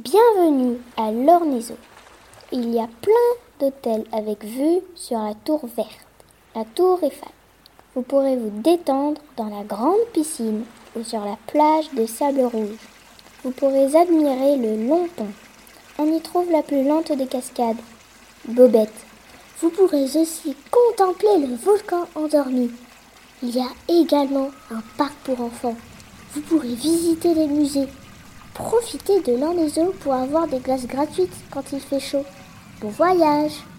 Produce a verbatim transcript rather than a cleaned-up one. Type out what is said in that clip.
Bienvenue à l'Ornizeau. Il y a plein d'hôtels avec vue sur la tour verte, la tour Eiffel. Vous pourrez vous détendre dans la grande piscine ou sur la plage de sable rouge. Vous pourrez admirer le long pont. On y trouve la plus lente des cascades, Bobette. Vous pourrez aussi contempler le volcan endormi. Il y a également un parc pour enfants. Vous pourrez visiter les musées. Profitez de l'Ornizeau pour avoir des glaces gratuites quand il fait chaud. Bon voyage!